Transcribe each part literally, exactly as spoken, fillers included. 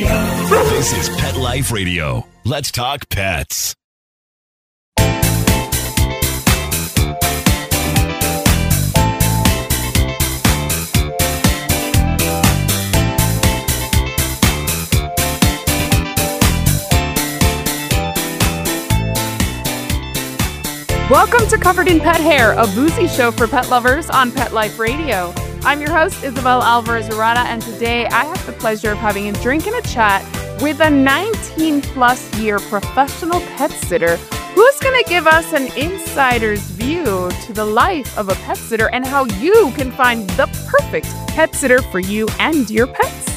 This is Pet Life Radio. Let's talk pets. Welcome to Covered in Pet Hair, a boozy show for pet lovers on Pet Life Radio. I'm your host, Isabel Alvarez-Arata, and today I have the pleasure of having a drink and a chat with a nineteen plus year professional pet sitter who's going to give us an insider's view to the life of a pet sitter and how you can find the perfect pet sitter for you and your pets.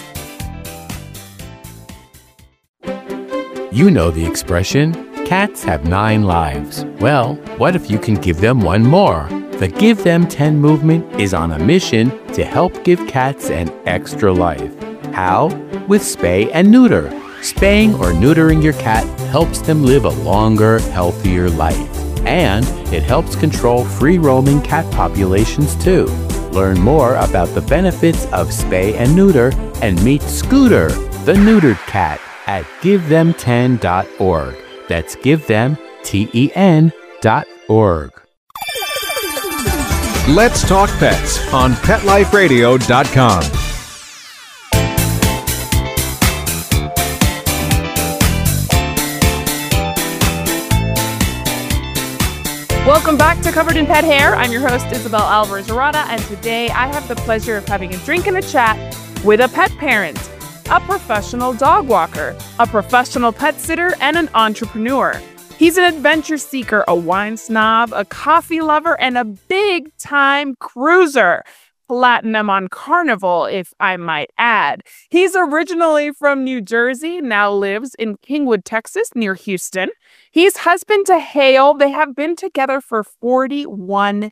You know the expression, cats have nine lives. Well, what if you can give them one more? The Give Them ten movement is on a mission to help give cats an extra life. How? With spay and neuter. Spaying or neutering your cat helps them live a longer, healthier life. And it helps control free-roaming cat populations too. Learn more about the benefits of spay and neuter and meet Scooter, the neutered cat, at give them ten dot org. That's give them ten dot org. Let's Talk Pets on pet life radio dot com. Welcome back to Covered in Pet Hair. I'm your host, Isabel Alvarez-Arata, and today I have the pleasure of having a drink and a chat with a pet parent, a professional dog walker, a professional pet sitter, and an entrepreneur. He's an adventure seeker, a wine snob, a coffee lover, and a big-time cruiser. Platinum on Carnival, if I might add. He's originally from New Jersey, now lives in Kingwood, Texas, near Houston. He's husband to Hale. They have been together for forty-one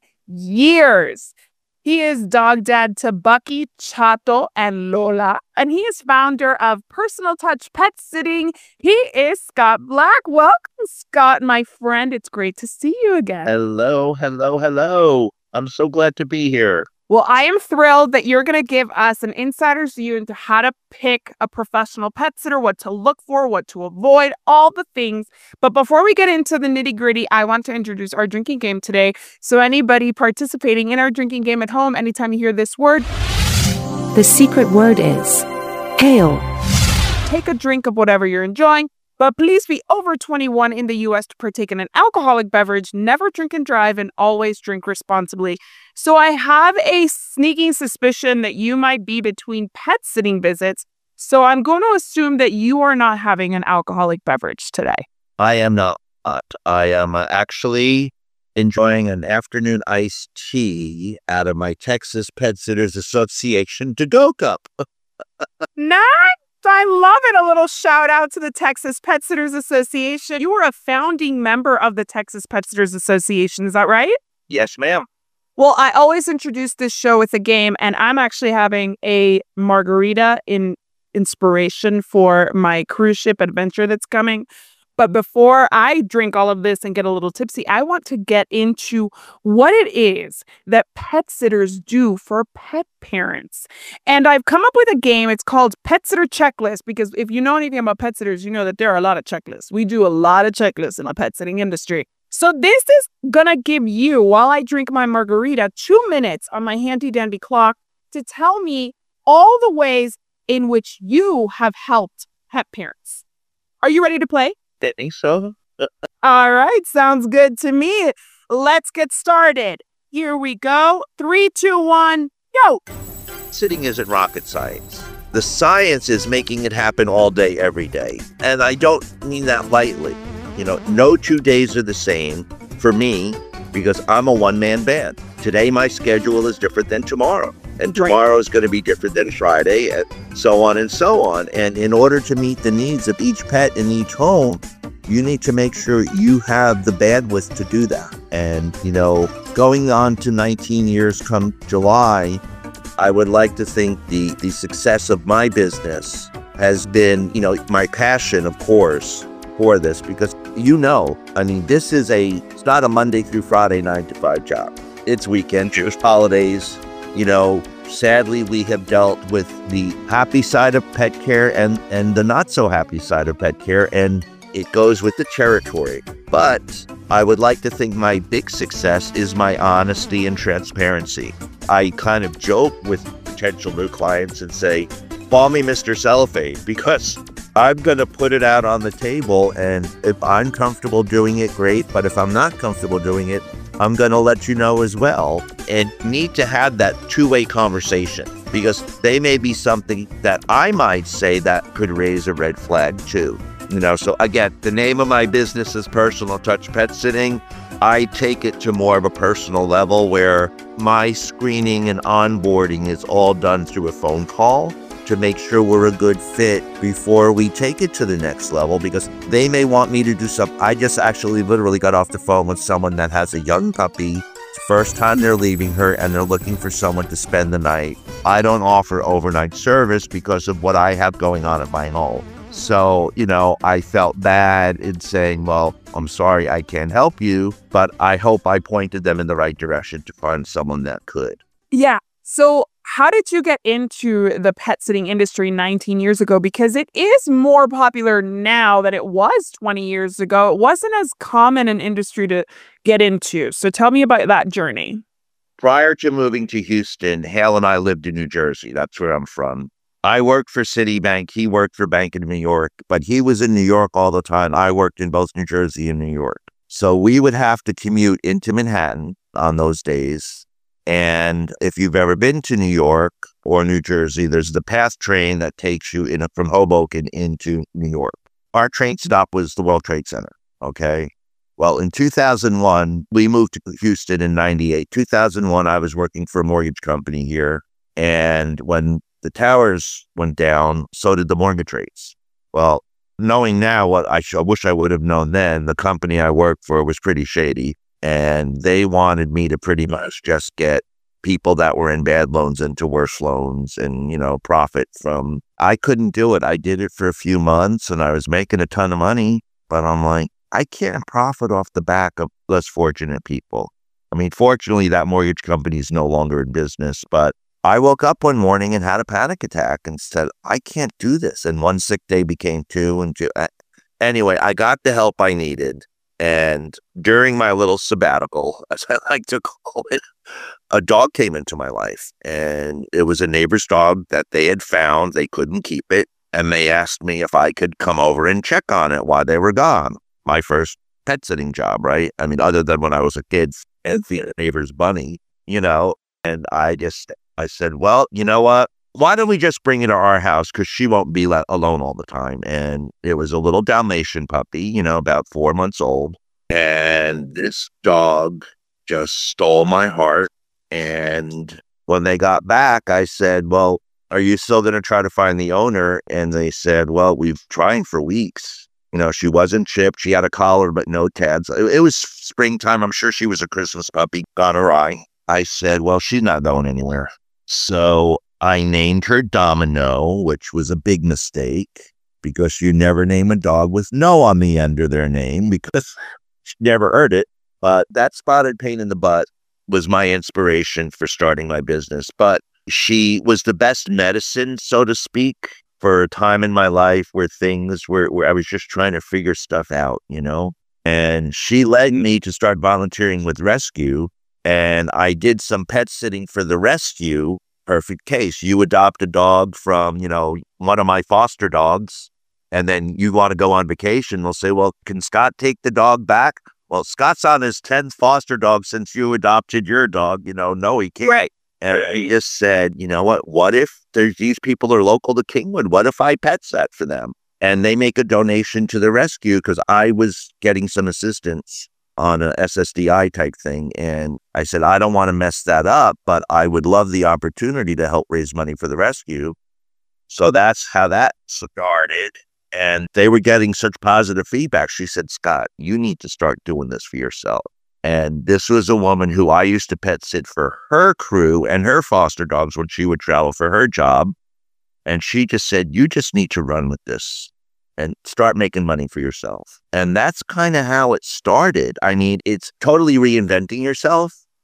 years. He is dog dad to Bucky, Chato, and Lola, and he is founder of Personal Touch Pet Sitting. He is Scott Black. Welcome, Scott, my friend. It's great to see you again. Hello, hello, hello. I'm so glad to be here. Well, I am thrilled that you're going to give us an insider's view into how to pick a professional pet sitter, what to look for, what to avoid, all the things. But before we get into the nitty gritty, I want to introduce our drinking game today. So anybody participating in our drinking game at home, anytime you hear this word, the secret word is ale. Take a drink of whatever you're enjoying. But please be over twenty-one in the U S to partake in an alcoholic beverage, never drink and drive, and always drink responsibly. So I have a sneaking suspicion that you might be between pet sitting visits. So I'm going to assume that you are not having an alcoholic beverage today. I am not. I am uh, actually enjoying an afternoon iced tea out of my Texas Pet Sitters Association to-go cup. Nice. I love it. A little shout out to the Texas Pet Sitters Association. You are a founding member of the Texas Pet Sitters Association. Is that right? Yes, ma'am. Well, I always introduce this show with a game, and I'm actually having a margarita in inspiration for my cruise ship adventure that's coming. But before I drink all of this and get a little tipsy, I want to get into what it is that pet sitters do for pet parents. And I've come up with a game. It's called Pet Sitter Checklist, because if you know anything about pet sitters, you know that there are a lot of checklists. We do a lot of checklists in the pet sitting industry. So this is going to give you, while I drink my margarita, two minutes on my handy dandy clock to tell me all the ways in which you have helped pet parents. Are you ready to play? I think so. All right, sounds good to me. Let's get started. Here we go. Three, two, one, go. Sitting isn't rocket science. The science is making it happen all day, every day. And I don't mean that lightly. You know, no two days are the same for me because I'm a one-man band. Today, my schedule is different than tomorrow. And tomorrow is going to be different than Friday, and so on and so on. And in order to meet the needs of each pet in each home, you need to make sure you have the bandwidth to do that. And, you know, going on to nineteen years come July, I would like to think the, the success of my business has been, you know, my passion, of course, for this. Because, you know, I mean, this is a, it's not a Monday through Friday, nine to five job. It's weekend, Jewish holidays, you know, sadly, we have dealt with the happy side of pet care and, and the not so happy side of pet care, and it goes with the territory. But I would like to think my big success is my honesty and transparency. I kind of joke with potential new clients and say, call me Mister Cellophane, because I'm going to put it out on the table, and if I'm comfortable doing it, great. But if I'm not comfortable doing it, I'm going to let you know as well, and need to have that two-way conversation, because they may be something that I might say that could raise a red flag too. You know, so again, the name of my business is Personal Touch Pet Sitting. I take it to more of a personal level where my screening and onboarding is all done through a phone call to make sure we're a good fit before we take it to the next level, because they may want me to do something. I just actually literally got off the phone with someone that has a young puppy. It's the first time they're leaving her, and they're looking for someone to spend the night. I don't offer overnight service because of what I have going on at my home. So, you know, I felt bad in saying, well, I'm sorry, I can't help you, but I hope I pointed them in the right direction to find someone that could. Yeah. So how did you get into the pet sitting industry nineteen years ago? Because it is more popular now than it was twenty years ago. It wasn't as common an industry to get into. So tell me about that journey. Prior to moving to Houston, Hale and I lived in New Jersey. That's where I'm from. I worked for Citibank. He worked for Bank of New York, but he was in New York all the time. I worked in both New Jersey and New York. So we would have to commute into Manhattan on those days. And if you've ever been to New York or New Jersey, there's the PATH train that takes you in a, from Hoboken into New York. Our train stop was the World Trade Center, okay? Well, in two thousand one, we moved to Houston in ninety-eight. two thousand one, I was working for a mortgage company here. And when the towers went down, so did the mortgage rates. Well, knowing now what I, sh- I wish I would have known then, the company I worked for was pretty shady. And they wanted me to pretty much just get people that were in bad loans into worse loans and, you know, profit from. I couldn't do it. I did it for a few months and I was making a ton of money, but I'm like, I can't profit off the back of less fortunate people. I mean, fortunately, that mortgage company is no longer in business, but I woke up one morning and had a panic attack and said, I can't do this. And one sick day became two and two. Anyway, I got the help I needed. And during my little sabbatical, as I like to call it, a dog came into my life. And it was a neighbor's dog that they had found. They couldn't keep it. And they asked me if I could come over and check on it while they were gone. My first pet sitting job, right? I mean, other than when I was a kid and the neighbor's bunny, you know. And I just, I said, well, you know what? Why don't we just bring it to our house? Because she won't be let alone all the time. And it was a little Dalmatian puppy, you know, about four months old. And this dog just stole my heart. And when they got back, I said, well, are you still going to try to find the owner? And they said, well, we've tried for weeks. You know, she wasn't chipped. She had a collar, but no tabs. It, it was springtime. I'm sure she was a Christmas puppy gone awry. I said, well, she's not going anywhere. So I named her Domino, which was a big mistake because you never name a dog with no on the end of their name because she never heard it. But that spotted pain in the butt was my inspiration for starting my business. But she was the best medicine, so to speak, for a time in my life where things were, where I was just trying to figure stuff out, you know? And she led me to start volunteering with Rescue. And I did some pet sitting for the Rescue. Perfect case. You adopt a dog from, you know, one of my foster dogs, and then you want to go on vacation. They'll say, well, can Scott take the dog back? Well, Scott's on his tenth foster dog since you adopted your dog. You know, no, he can't. Right. And I just said, you know what? What if there's these people are local to Kingwood? What if I pet sat for them? And they make a donation to the Rescue because I was getting some assistance on a S S D I type thing. And I said, I don't want to mess that up, but I would love the opportunity to help raise money for the Rescue. So that's how that started. And they were getting such positive feedback. She said, Scott, you need to start doing this for yourself. And this was a woman who I used to pet sit for her crew and her foster dogs when she would travel for her job. And she just said, you just need to run with this and start making money for yourself. And that's kind of how it started. I mean, it's totally reinventing yourself.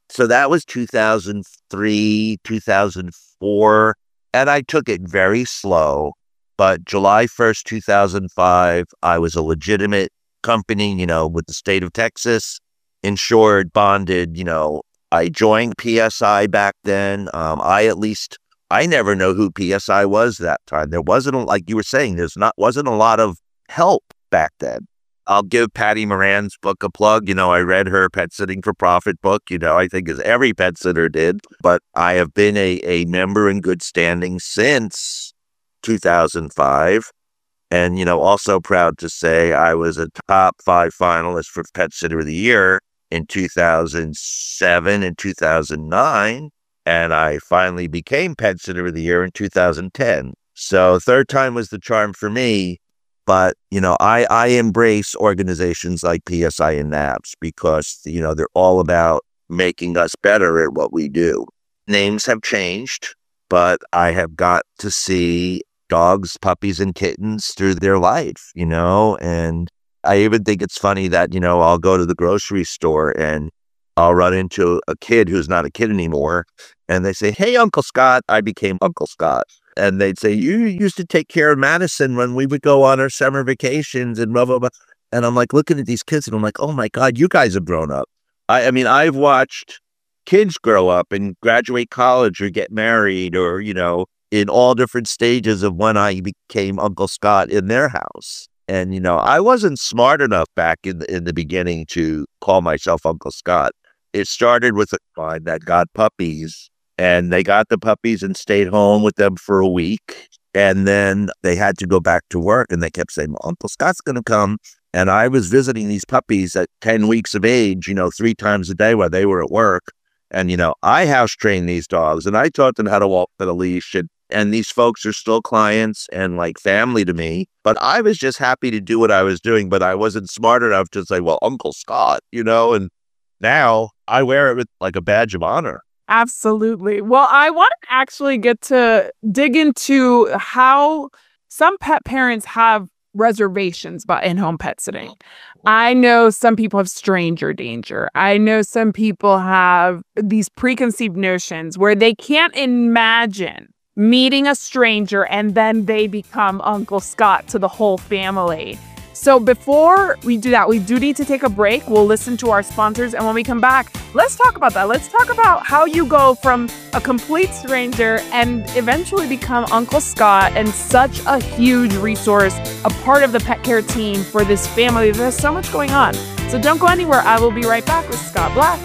So that was two thousand three, two thousand four. And I took it very slow. But July first, two thousand five, I was a legitimate company, you know, with the state of Texas, insured, bonded, you know. I joined P S I back then. Um, I at least, I never know who P S I was that time. There wasn't, a, like you were saying, there's not, wasn't a lot of help back then. I'll give Patty Moran's book a plug. You know, I read her Pet Sitting for Profit book, you know, I think as every pet sitter did. But I have been a, a member in good standing since two thousand five. And, you know, also proud to say I was a top five finalist for Pet Sitter of the Year in two thousand seven and two thousand nine. And I finally became Pet Sitter of the Year in two thousand ten. So third time was the charm for me. But, you know, I, I embrace organizations like P S I and NAPS because, you know, they're all about making us better at what we do. Names have changed, but I have got to see dogs, puppies, and kittens through their life, you know, and I even think it's funny that, you know, I'll go to the grocery store and I'll run into a kid who's not a kid anymore. And they say, hey, Uncle Scott. I became Uncle Scott. And they'd say, you used to take care of Madison when we would go on our summer vacations and blah, blah, blah. And I'm like looking at these kids and I'm like, oh my God, you guys have grown up. I, I mean, I've watched kids grow up and graduate college or get married or, you know, in all different stages of when I became Uncle Scott in their house. And, you know, I wasn't smart enough back in the, in the beginning to call myself Uncle Scott. It started with a client that got puppies, and they got the puppies and stayed home with them for a week. And then they had to go back to work, and they kept saying, well, Uncle Scott's going to come. And I was visiting these puppies at ten weeks of age, you know, three times a day while they were at work. And, you know, I house trained these dogs, and I taught them how to walk with a leash. And And these folks are still clients and like family to me. But I was just happy to do what I was doing, but I wasn't smart enough to say, well, Uncle Scott, you know, and now I wear it with like a badge of honor. Absolutely. Well, I want to actually get to dig into how some pet parents have reservations about in-home pet sitting. I know some people have stranger danger. I know some people have these preconceived notions where they can't imagine meeting a stranger and then they become Uncle Scott to the whole family. So before we do that, we do need to take a break. We'll listen to our sponsors. And when we come back, let's talk about that. Let's talk about how you go from a complete stranger and eventually become Uncle Scott and such a huge resource, a part of the pet care team for this family. There's so much going on. So don't go anywhere. I will be right back with Scott Black.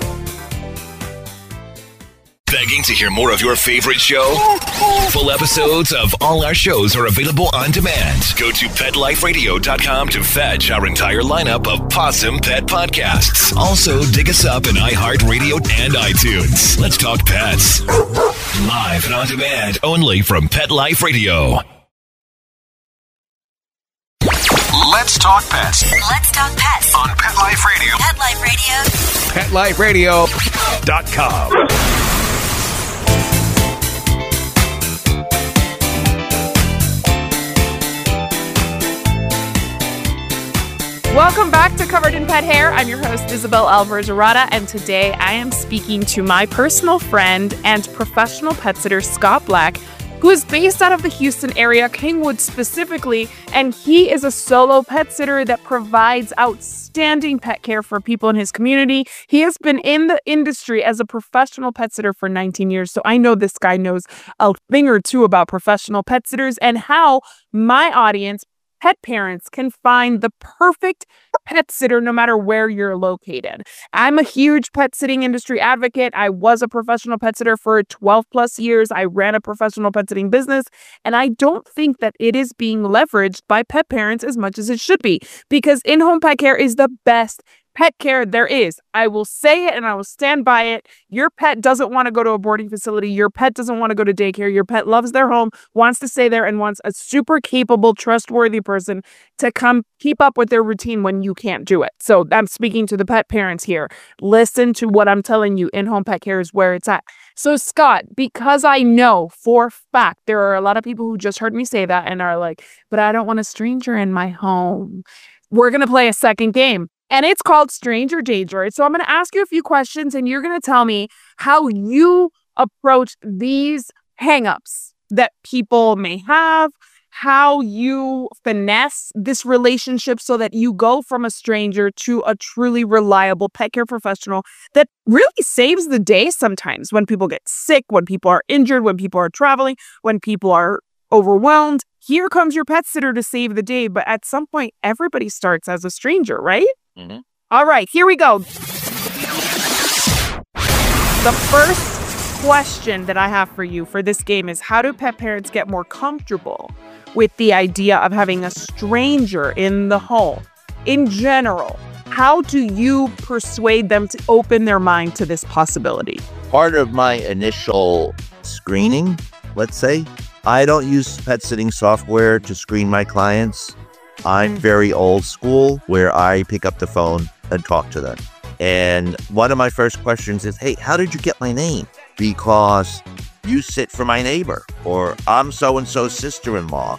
Begging to hear more of your favorite show? Full episodes of all our shows are available on demand. Go to pet life radio dot com to fetch our entire lineup of Possum Pet podcasts. Also, dig us up in iHeartRadio and iTunes. Let's talk pets. Live and on demand only from Pet Life Radio. Let's talk pets Let's talk pets on Pet Life Radio. Pet Life Radio. pet life radio dot com. Welcome back to Covered in Pet Hair. I'm your host, Isabel Alvarez-Arata, and today I am speaking to my personal friend and professional pet sitter, Scott Black, who is based out of the Houston area, Kingwood specifically, and he is a solo pet sitter that provides outstanding pet care for people in his community. He has been in the industry as a professional pet sitter for nineteen years, so I know this guy knows a thing or two about professional pet sitters and how my audience, pet parents, can find the perfect pet sitter no matter where you're located. I'm a huge pet sitting industry advocate. I was a professional pet sitter for twelve plus years. I ran a professional pet sitting business, and I don't think that it is being leveraged by pet parents as much as it should be, because in-home pet care is the best pet care there is. I will say it and I will stand by it. Your pet doesn't want to go to a boarding facility. Your pet doesn't want to go to daycare. Your pet loves their home, wants to stay there, and wants a super capable, trustworthy person to come keep up with their routine when you can't do it. So I'm speaking to the pet parents here. Listen to what I'm telling you. In-home pet care is where it's at. So Scott, because I know for a fact there are a lot of people who just heard me say that and are like, but I don't want a stranger in my home. We're going to play a second game. And it's called Stranger Danger. So I'm going to ask you a few questions and you're going to tell me how you approach these hangups that people may have, how you finesse this relationship so that you go from a stranger to a truly reliable pet care professional that really saves the day sometimes when people get sick, when people are injured, when people are traveling, when people are overwhelmed. Here comes your pet sitter to save the day. But at some point, everybody starts as a stranger, right? Mm-hmm. All right, here we go. The first question that I have for you for this game is, how do pet parents get more comfortable with the idea of having a stranger in the home? In general, how do you persuade them to open their mind to this possibility? Part of my initial screening, let's say, I don't use pet sitting software to screen my clients. I'm very old school, where I pick up the phone and talk to them. And one of my first questions is, hey, how did you get my name? Because you sit for my neighbor, or I'm so-and-so's sister-in-law,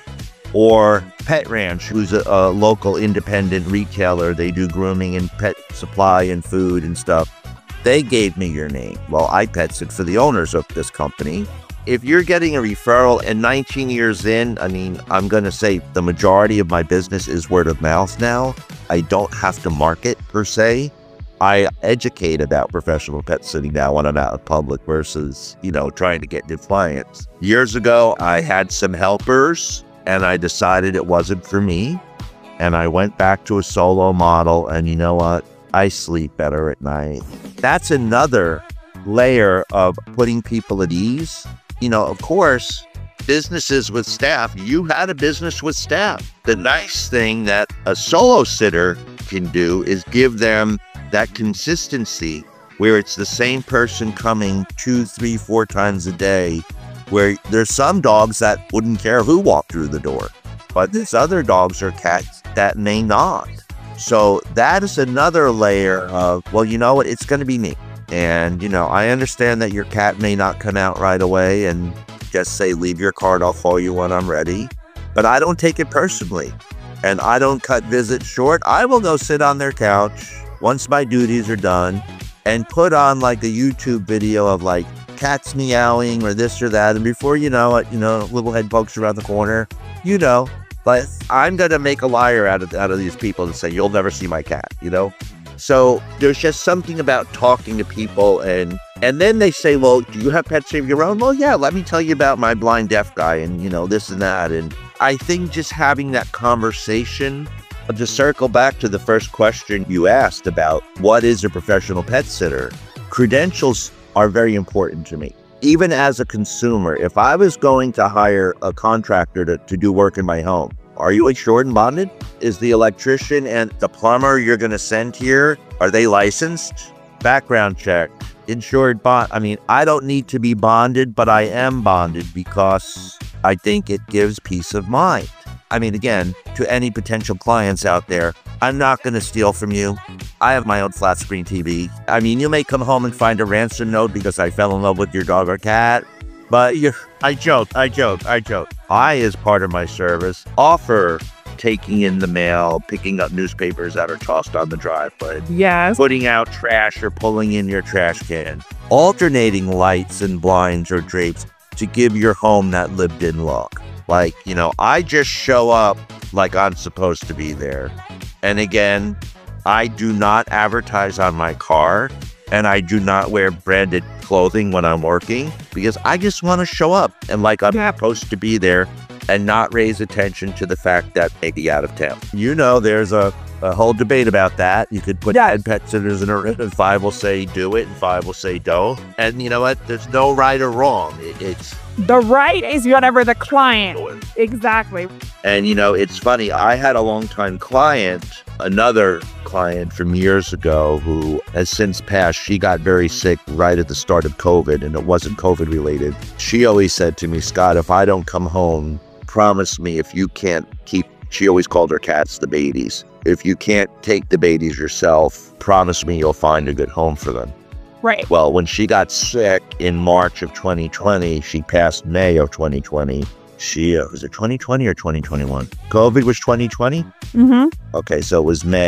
or Pet Ranch, who's a, a local independent retailer. They do grooming and pet supply and food and stuff. They gave me your name. Well, I pet sit for the owners of this company. If you're getting a referral and nineteen years in, I mean, I'm going to say the majority of my business is word of mouth now. I don't have to market per se. I educate about professional pet sitting now when I'm out in public versus, you know, trying to get new clients. Years ago, I had some helpers and I decided it wasn't for me. And I went back to a solo model, and you know what? I sleep better at night. That's another layer of putting people at ease. You know, of course, businesses with staff, you had a business with staff. The nice thing that a solo sitter can do is give them that consistency where it's the same person coming two, three, four times a day, where there's some dogs that wouldn't care who walked through the door, but there's other dogs or cats that may not. So that is another layer of, well, you know what, it's going to be me. And, you know, I understand that your cat may not come out right away and just say, leave your card, I'll call you when I'm ready. But I don't take it personally. And I don't cut visits short. I will go sit on their couch once my duties are done and put on like a YouTube video of like cats meowing or this or that. And before you know it, you know, little head pokes around the corner, you know, but I'm going to make a liar out of, out of these people and say, you'll never see my cat, you know? So there's just something about talking to people, and and then they say, well, do you have pets of your own? Well, yeah, let me tell you about my blind deaf guy and, you know, this and that. And I think just having that conversation, to circle back to the first question you asked about what is a professional pet sitter, credentials are very important to me. Even as a consumer, if I was going to hire a contractor to, to do work in my home, are you insured and bonded? Is the electrician and the plumber you're going to send here, are they licensed? Background check, insured bond. I mean, I don't need to be bonded, but I am bonded because I think it gives peace of mind. I mean, again, to any potential clients out there, I'm not going to steal from you. I have my own flat screen T V. I mean, you may come home and find a ransom note because I fell in love with your dog or cat. But you, I joke, I joke, I joke. I, as part of my service, offer taking in the mail, picking up newspapers that are tossed on the driveway. Yes. Putting out trash or pulling in your trash can. Alternating lights and blinds or drapes to give your home that lived-in look. Like, you know, I just show up like I'm supposed to be there. And again, I do not advertise on my car, and I do not wear branded clothing when I'm working, because I just want to show up and like I'm Yeah. supposed to be there and not raise attention to the fact that maybe out of town. You know, there's a, a whole debate about that. You could put Yeah. ten pet sitters in a room, and five will say do it and five will say don't. And you know what? There's no right or wrong. It, it's The right is whatever the client. Exactly. And, you know, it's funny. I had a longtime client, another client from years ago who has since passed. She got very sick right at the start of COVID, and it wasn't COVID related. She always said to me, Scott, if I don't come home, promise me if you can't keep, she always called her cats the babies. If you can't take the babies yourself, promise me you'll find a good home for them. Right. Well, when she got sick in March of twenty twenty, she passed May of twenty twenty. She, uh, was it twenty twenty or twenty twenty-one? COVID was twenty twenty? Mm-hmm. Okay, so it was May.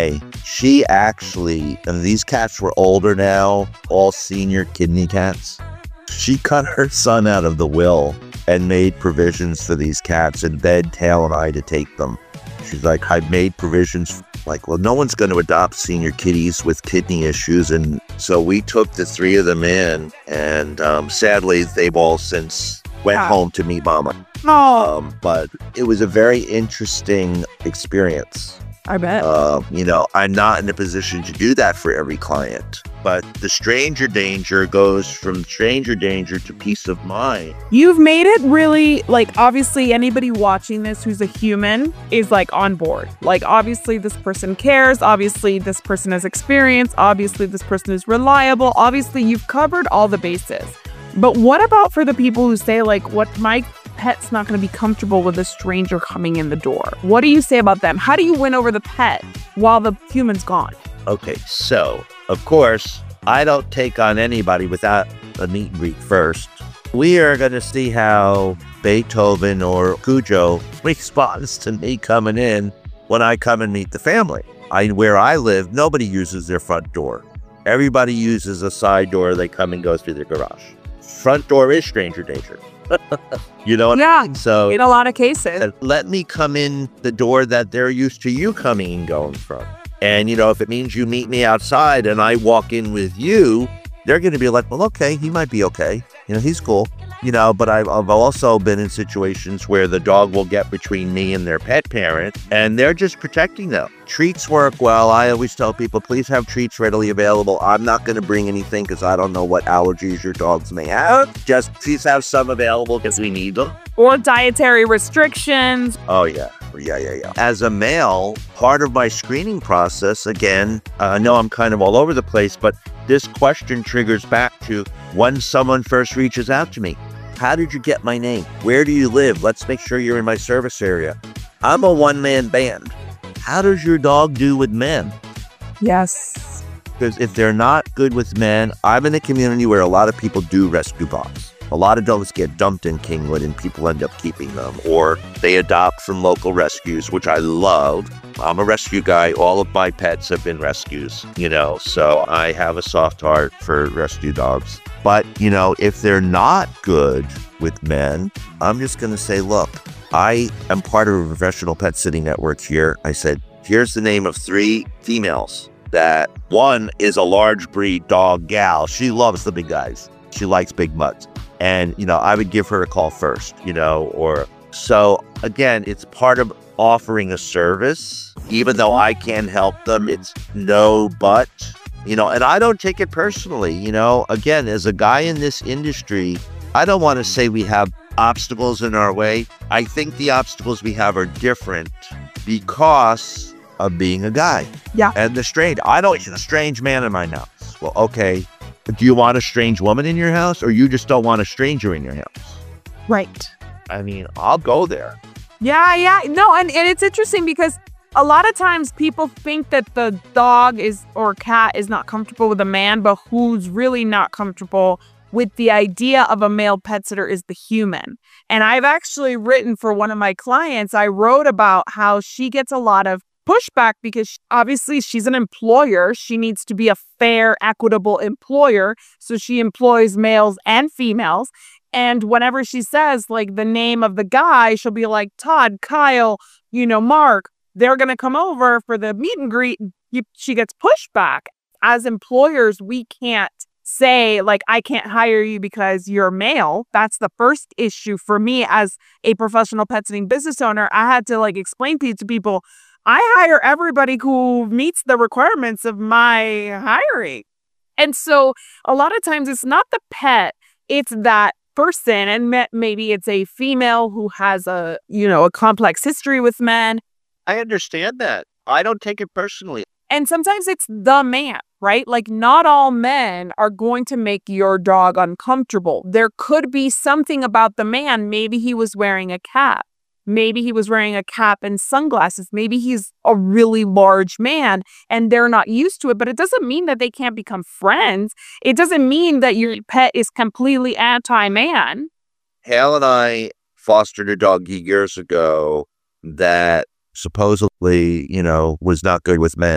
she actually, and these cats were older now, all senior kidney cats. She cut her son out of the will and made provisions for these cats and begged Hale and I to take them. She's like, I made provisions. Like, well, no one's going to adopt senior kitties with kidney issues. And so we took the three of them in. And um, sadly, they've all since went Ah. home to meet mama. Oh, Um, but it was a very interesting experience. I bet. Uh, you know, I'm not in a position to do that for every client. But the stranger danger goes from stranger danger to peace of mind. You've made it really, like, obviously anybody watching this who's a human is like on board. Like, obviously this person cares. Obviously this person has experience. Obviously this person is reliable. Obviously you've covered all the bases. But what about for the people who say, like, what my pet's not going to be comfortable with a stranger coming in the door? What do you say about them? How do you win over the pet while the human's gone? Okay, so, of course, I don't take on anybody without a meet and greet first. We are going to see how Beethoven or Cujo responds to me coming in when I come and meet the family. I, where I live, nobody uses their front door. Everybody uses a side door. They come and go through their garage. Front door is stranger danger. You know what Yeah, I mean? So in a lot of cases. uh, let me come in the door that they're used to you coming and going from. And, you know, if it means you meet me outside and I walk in with you, they're going to be like, well, okay, he might be okay. You know, he's cool. You know, but I've, I've also been in situations where the dog will get between me and their pet parent, and they're just protecting them. Treats work well. I always tell people, please have treats readily available. I'm not going to bring anything because I don't know what allergies your dogs may have. Just please have some available because we need them. Or dietary restrictions. Oh, yeah. Yeah, yeah, yeah. As a male, part of my screening process, again, uh, I know I'm kind of all over the place, but this question triggers back to when someone first reaches out to me. How did you get my name? Where do you live? Let's make sure you're in my service area. I'm a one-man band. How does your dog do with men? Yes. Because if they're not good with men, I'm in a community where a lot of people do rescue dogs. A lot of dogs get dumped in Kingwood and people end up keeping them, or they adopt from local rescues, which I love. I'm a rescue guy. All of my pets have been rescues, you know, so I have a soft heart for rescue dogs. But, you know, if they're not good with men, I'm just going to say, look, I am part of a professional pet sitting network here. I said, here's the name of three females that one is a large breed dog gal. She loves the big guys. She likes big mutts. And, you know, I would give her a call first, you know, or so again, it's part of offering a service, even though I can help them. It's no, but, you know, and I don't take it personally. You know, again, as a guy in this industry, I don't want to say we have obstacles in our way. I think the obstacles we have are different because of being a guy. Yeah. And the strange, I don't need a strange man in my house. Well, okay. Do you want a strange woman in your house, or you just don't want a stranger in your house? Right. I mean, I'll go there. Yeah, yeah. No, and, and it's interesting because a lot of times people think that the dog is or cat is not comfortable with a man, but who's really not comfortable with the idea of a male pet sitter is the human. And I've actually written for one of my clients, I wrote about how she gets a lot of pushback because obviously she's an employer. She needs to be a fair, equitable employer. So she employs males and females. And whenever she says like the name of the guy, she'll be like, Todd, Kyle, you know, Mark, they're going to come over for the meet and greet. You, she gets pushback. As employers, we can't say like, I can't hire you because you're male. That's the first issue for me as a professional pet sitting business owner. I had to like explain to people, I hire everybody who meets the requirements of my hiring. And so a lot of times it's not the pet, it's that person. And maybe it's a female who has a, you know, a complex history with men. I understand that. I don't take it personally. And sometimes it's the man, right? Like not all men are going to make your dog uncomfortable. There could be something about the man. Maybe he was wearing a cap. Maybe he was wearing a cap and sunglasses. Maybe he's a really large man and they're not used to it, but it doesn't mean that they can't become friends. It doesn't mean that your pet is completely anti-man. Hale and I fostered a doggy years ago that supposedly, you know, was not good with men. Of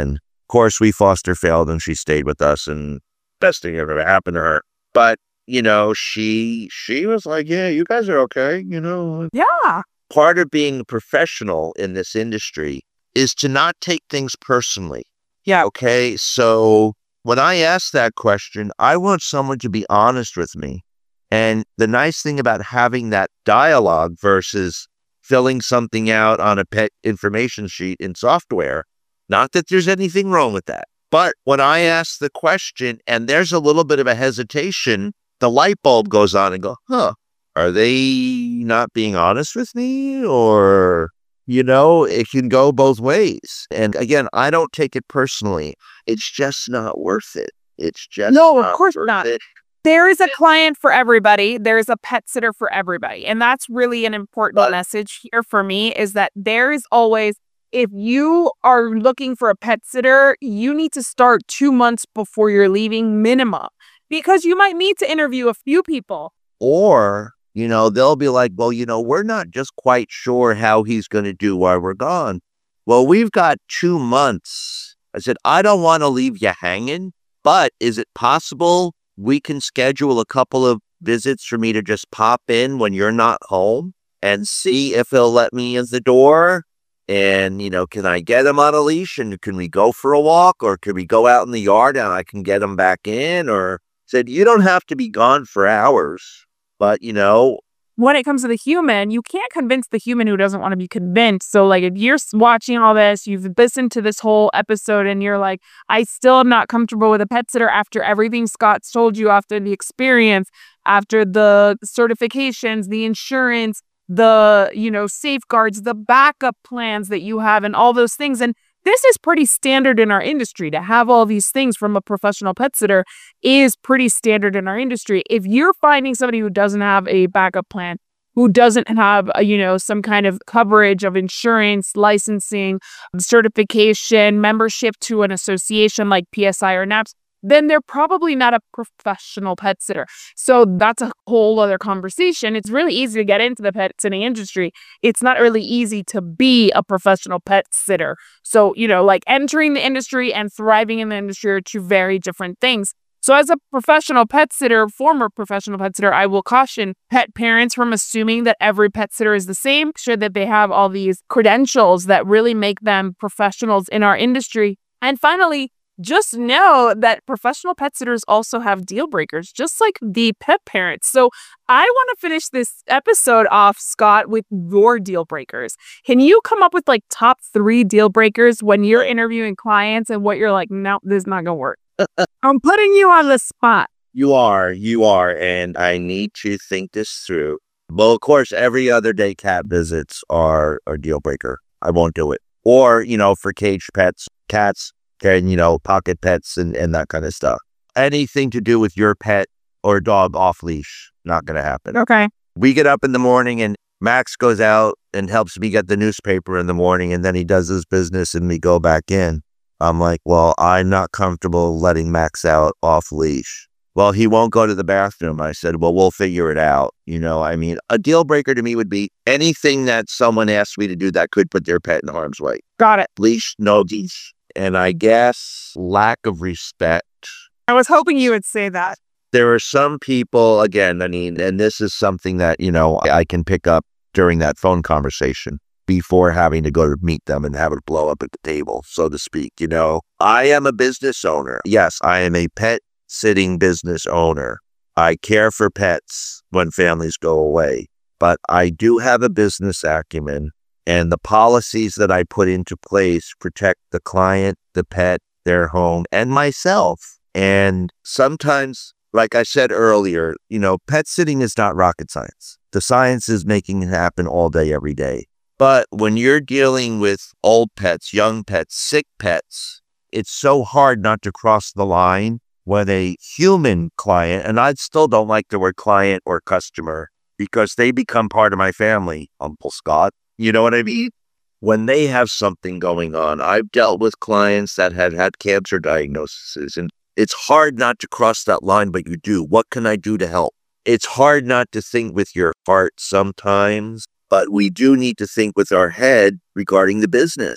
course, we foster failed and she stayed with us, and best thing ever happened to her. But, you know, she she was like, yeah, you guys are okay, you know. Yeah. Part of being a professional in this industry is to not take things personally. Yeah. Okay. So when I ask that question, I want someone to be honest with me. And the nice thing about having that dialogue versus filling something out on a pet information sheet in software, not that there's anything wrong with that. But when I ask the question and there's a little bit of a hesitation, the light bulb goes on and go, huh, are they not being honest with me? Or, you know, it can go both ways. And again, I don't take it personally. It's just not worth it. It's just No, of not course worth not. it. There is a client for everybody. There's a pet sitter for everybody. And that's really an important But- message here for me, is that there is always, if you are looking for a pet sitter, you need to start two months before you're leaving minimum, because you might need to interview a few people. Or, you know, they'll be like, well, you know, we're not just quite sure how he's going to do while we're gone. Well, we've got two months. I said, I don't want to leave you hanging, but is it possible we can schedule a couple of visits for me to just pop in when you're not home and see if he'll let me in the door? And, you know, can I get him on a leash and can we go for a walk, or can we go out in the yard and I can get him back in? Or said, you don't have to be gone for hours, but, you know, When it comes to the human, you can't convince the human who doesn't want to be convinced. So, like, if you're s- watching all this, you've listened to this whole episode and you're like, I still am not comfortable with a pet sitter after everything Scott's told you, after the experience, after the certifications, the insurance, the, you know, safeguards, the backup plans that you have, and all those things. And this is pretty standard in our industry. To have all these things from a professional pet sitter is pretty standard in our industry. If you're finding somebody who doesn't have a backup plan, who doesn't have, a, you know, some kind of coverage of insurance, licensing, certification, membership to an association like P S I or NAPS, then they're probably not a professional pet sitter. So that's a whole other conversation. It's really easy to get into the pet sitting industry. It's not really easy to be a professional pet sitter. So, you know, like entering the industry and thriving in the industry are two very different things. So as a professional pet sitter, former professional pet sitter, I will caution pet parents from assuming that every pet sitter is the same. Make sure that they have all these credentials that really make them professionals in our industry. And finally, just know that professional pet sitters also have deal breakers, just like the pet parents. So I want to finish this episode off, Scott, with your deal breakers. Can you come up with like top three deal breakers when you're interviewing clients and what you're like, no, this is not going to work? I'm putting you on the spot. you are, you are, and I need to think this through. Well, of course, every other day cat visits are a deal breaker. I won't do it. Or, you know, for cage pets, cats, and, you know, pocket pets and, and that kind of stuff. Anything to do with your pet or dog off leash, not going to happen. Okay. We get up in the morning and Max goes out and helps me get the newspaper in the morning, and then he does his business and we go back in. I'm like, well, I'm not comfortable letting Max out off leash. Well, he won't go to the bathroom. I said, well, we'll figure it out. You know, I mean, a deal breaker to me would be anything that someone asks me to do that could put their pet in harm's way. Got it. Leash, no leash. And I guess lack of respect. I was hoping you would say that. There are some people, again, I mean, and this is something that, you know, I can pick up during that phone conversation before having to go to meet them and have it blow up at the table, so to speak. You know, I am a business owner. Yes, I am a pet sitting business owner. I care for pets when families go away, but I do have a business acumen, and the policies that I put into place protect the client, the pet, their home, and myself. And sometimes, like I said earlier, you know, pet sitting is not rocket science. The science is making it happen all day, every day. But when you're dealing with old pets, young pets, sick pets, it's so hard not to cross the line when a human client, and I still don't like the word client or customer because they become part of my family, Uncle Scott. You know what I mean? When they have something going on, I've dealt with clients that had had cancer diagnoses, and it's hard not to cross that line, but you do. What can I do to help? It's hard not to think with your heart sometimes, but we do need to think with our head regarding the business.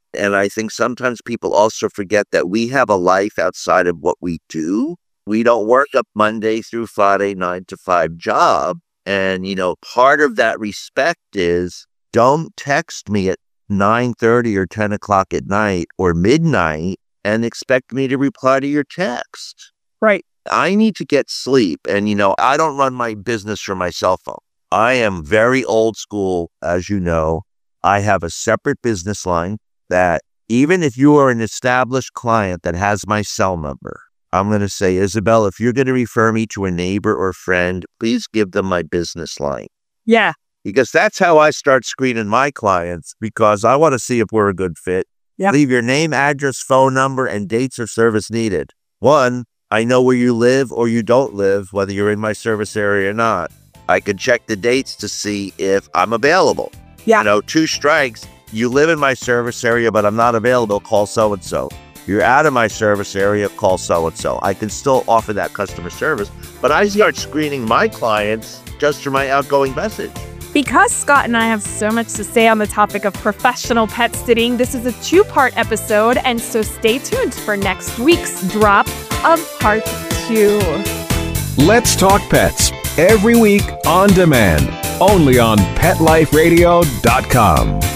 And I think sometimes people also forget that we have a life outside of what we do. We don't work a Monday through Friday, nine to five job. And, you know, part of that respect is don't text me at nine thirty or ten o'clock at night or midnight and expect me to reply to your text. Right. I need to get sleep. And, you know, I don't run my business from my cell phone. I am very old school, as you know. I have a separate business line that even if you are an established client that has my cell number, I'm going to say, Isabel, if you're going to refer me to a neighbor or friend, please give them my business line. Yeah. Because that's how I start screening my clients, because I want to see if we're a good fit. Yep. Leave your name, address, phone number, and dates of service needed. One, I know where you live or you don't live, whether you're in my service area or not. I can check the dates to see if I'm available. Yeah. You know, two strikes. You live in my service area, but I'm not available. Call so-and-so. You're out of my service area. Call so-and-so. I can still offer that customer service, but I start screening my clients just through my outgoing message. Because Scott and I have so much to say on the topic of professional pet sitting, this is a two-part episode, and so stay tuned for next week's drop of part two. Let's Talk Pets, every week on demand, only on pet life radio dot com.